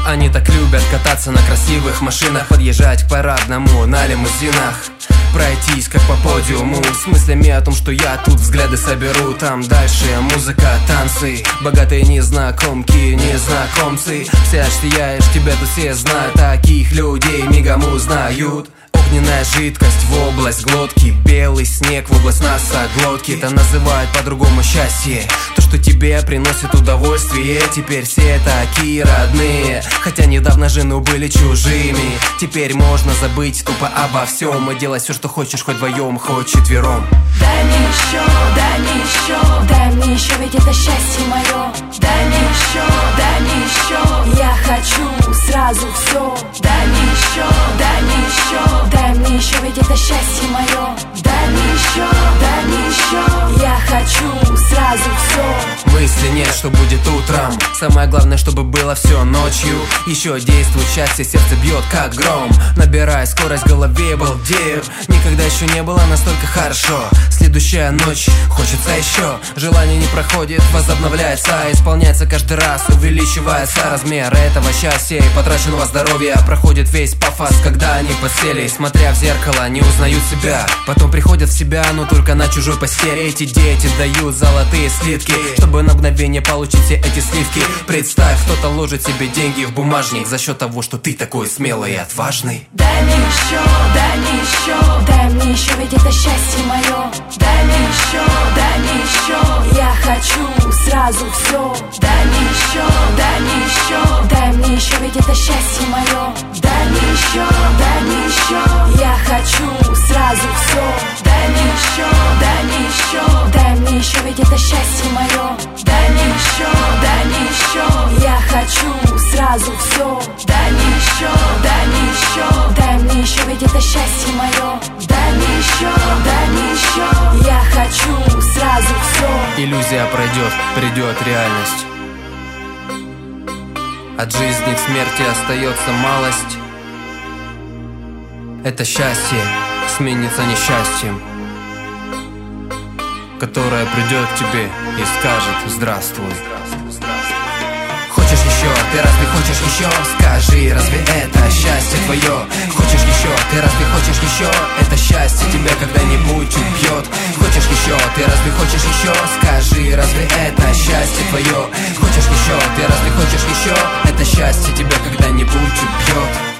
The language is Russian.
Они так любят кататься на красивых машинах, подъезжать к парадному на лимузинах, пройтись как по подиуму с мыслями о том, что я тут взгляды соберу. Там дальше музыка, танцы, богатые незнакомки, незнакомцы. Сядешь, сияешь, тебя тут все знают, таких людей мигом узнают. Огненная жидкость в область глотки, белый снег в область носоглотки. Это называют по-другому счастье, то, что тебе приносит удовольствие. Теперь все такие родные, хотя недавно жену были чужими. Теперь можно забыть тупо обо всем и делать все, что хочешь, хоть вдвоем, хоть четвером. Дай мне еще, дай мне еще, дай мне еще, ведь это счастье мое. Дай мне еще, дай мне еще, я хочу сразу все. Дай мне еще, дай мне еще, дай мне еще, ведь это счастье мое. Дай мне еще, дай мне еще, я хочу сразу все. Мысли нет, что будет утром. Самое главное, чтобы было все ночью. Еще действует счастье, сердце бьет как гром. Набирай скорость, в голове балдею. Никогда еще не было настолько хорошо. Следующая ночь, хочется еще. Желание не проходит, возобновляется, исполняется каждый раз, увеличивается размер этого счастья и потраченного здоровья. Проходит весь пафос, когда они подсели, смотря в зеркало, не узнают себя. Потом приходят в себя, но только на чужой постели. Эти дети дают золотые слитки, чтобы на мгновение получить все эти сливки. Представь, кто-то ложит себе деньги в бумажник за счет того, что ты такой смелый и отважный. Дай мне еще, дай мне еще, дай мне еще, ведь это счастье мое. Дай мне еще, дай мне еще, я хочу сразу все. Дай мне еще, дай мне еще, дай мне еще, ведь это счастье мое. Дай мне еще, дай мне еще, я хочу сразу все. Дай мне еще, дай мне еще, дай мне еще, ведь это счастье мое. Дай мне еще, дай мне еще, я хочу сразу все. Дай мне еще, дай мне еще, дай мне еще, ведь это счастье мое. Дай мне еще, дай мне еще, я хочу сразу все. Иллюзия пройдет, придет реальность. От жизни к смерти остается малость. Это счастье сменится несчастьем, которое придет к тебе и скажет здравствуй. Хочешь еще? Ты разве хочешь еще? Скажи, разве это счастье твое? Хочешь еще? Ты разве хочешь еще? Это счастье тебя когда-нибудь убьет. Хочешь еще? Ты разве хочешь еще? Скажи, разве это счастье твое? Хочешь еще? Ты разве хочешь еще? Это счастье тебя когда-нибудь убьет.